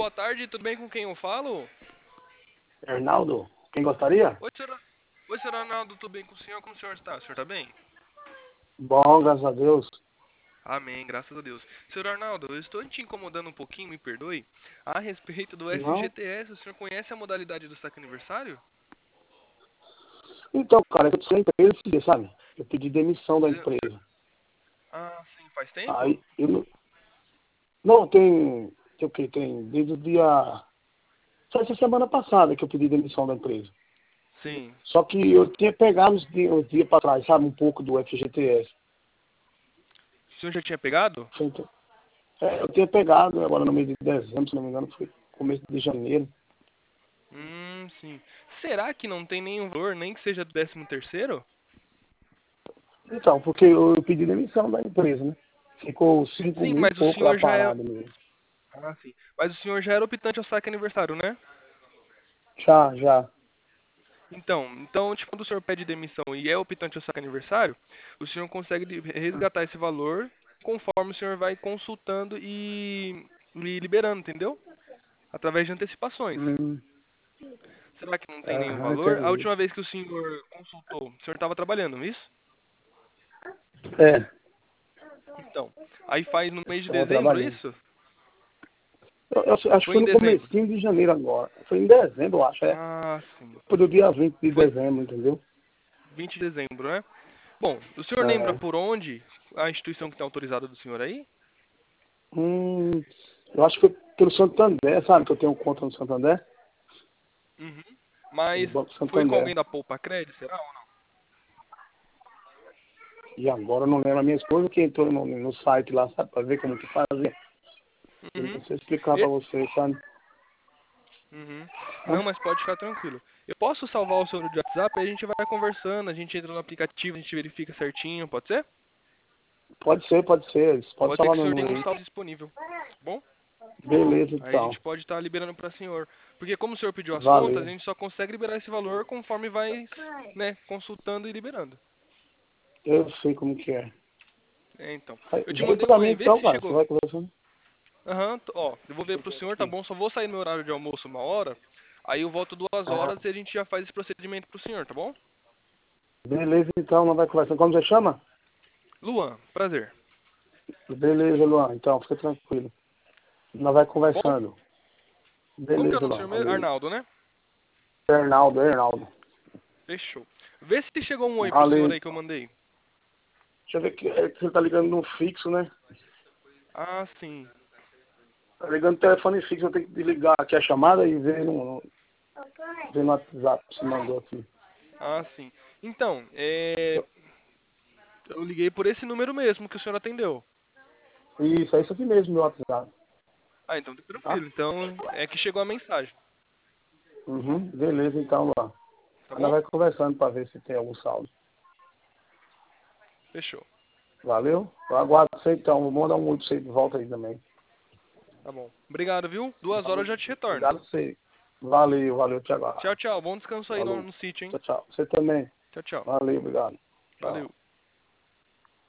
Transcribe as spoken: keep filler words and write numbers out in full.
boa tarde, tudo bem com quem eu falo? Arnaldo, quem gostaria? Oi, senhor, Oi, senhor Arnaldo, tudo bem com o senhor? Como o senhor está? O senhor está bem? Bom, graças a Deus. Amém, graças a Deus. Senhor Arnaldo, eu estou te incomodando um pouquinho, me perdoe, a respeito do Não? F G T S. O senhor conhece a modalidade do saque aniversário? Então, cara, eu sou empresa, esse dia, sabe? Eu pedi demissão da Você- empresa. Ah, sim, faz tempo? Aí, eu não... Não, tem... Tem o quê? Tem desde o dia... Só essa semana passada que eu pedi demissão da empresa. Sim. Só que eu tinha pegado uns dias, uns dias pra trás, sabe? Um pouco do F G T S. O senhor já tinha pegado? Então, é, eu tinha pegado agora no mês de dezembro, se não me engano, foi começo de janeiro. Hum, sim. Será que não tem nenhum valor, nem que seja do décimo terceiro? Então, porque eu, eu pedi demissão da empresa, né? Ficou cinco Sim, mil e mas o pouco lá senhor já é... parado mesmo. Ah, sim. Mas o senhor já era optante ao saque aniversário, né? Já, já. Então, então, tipo, quando o senhor pede demissão e é optante ao saque aniversário, o senhor consegue li- resgatar esse valor conforme o senhor vai consultando e, e liberando, entendeu? Através de antecipações. Hum, Será que não tem nenhum aham, valor? A entendi. última vez que o senhor consultou, o senhor estava trabalhando, não é isso? É, Então, aí faz no mês de estava dezembro, é trabalhando. isso? Eu, eu acho que Foi foi em no dezembro. comecinho de janeiro agora. Foi em dezembro, eu acho, é. Ah, sim. Foi do dia vinte de Foi dezembro, entendeu? vinte de dezembro, né? Bom, o senhor lembra É. por onde a instituição que está autorizada do senhor aí? Hum, eu acho que foi pelo Santander, sabe? Que eu tenho conta no Santander. Uhum. No Mas Banco foi com Santander. alguém da Poupa Crédito, será ou não? E agora eu não lembro a minha esposa que entrou no, no site lá, sabe? Pra ver como que fazia. Eu Uhum. não sei explicar pra E- você, sabe? uhum. Hã? Não, mas pode ficar tranquilo. Eu posso salvar o seu número de WhatsApp e a gente vai conversando, a gente entra no aplicativo, a gente verifica certinho, pode ser? Pode ser, pode ser. Pode Pode ser falar que o meu senhor tenha número um aí. saldo disponível, tá bom? Beleza, Aí a então. gente pode estar liberando para o senhor. Porque como o senhor pediu as contas, a Valeu. gente só consegue liberar esse valor conforme vai, né, consultando e liberando. Eu sei como que é. É, então. Aí, Eu te vem mandei pra um mim e-mail, vê então, se cara. Você chegou. vai conversando. Aham, t- ó, eu vou ver pro senhor, tá bom? Só vou sair no meu horário de almoço uma hora. Aí eu volto duas Ah, horas e a gente já faz esse procedimento pro senhor, tá bom? beleza, então, não vai conversando. Como você chama? Luan, prazer. Beleza, Luan. Então, fica tranquilo. Nós vai Tá bom? conversando. Como que é o Beleza, nome do Luan. senhor mesmo? Valeu. Arnaldo, né? Arnaldo, Arnaldo. Fechou. Vê se chegou um oi pro senhor Valeu. aí que eu mandei. Deixa eu ver que é que você tá ligando no fixo, né? Ah, sim. Tá ligando no telefone fixo, eu tenho que desligar aqui a chamada e ver no, no, ver no WhatsApp se mandou aqui. Ah, sim. Então, é... eu liguei por esse número mesmo que o senhor atendeu. Isso, é isso aqui mesmo, meu WhatsApp. Ah, então tá Tá? tranquilo. Então é que chegou a mensagem, Uhum. Beleza, então, Luan. tá Nós bom? vai conversando pra ver se tem algum saldo. Fechou. Valeu? Eu aguardo você então. Vou mandar um oi pra você de volta aí também. Tá bom. Obrigado, viu? Duas horas eu já te retorno. Obrigado a você. Valeu, valeu, te aguardo. Tchau, tchau. Bom descanso aí no, Falou. no sítio, hein? Tchau, tchau. Você também. Tchau, tchau. Valeu, obrigado. Tchau. Valeu.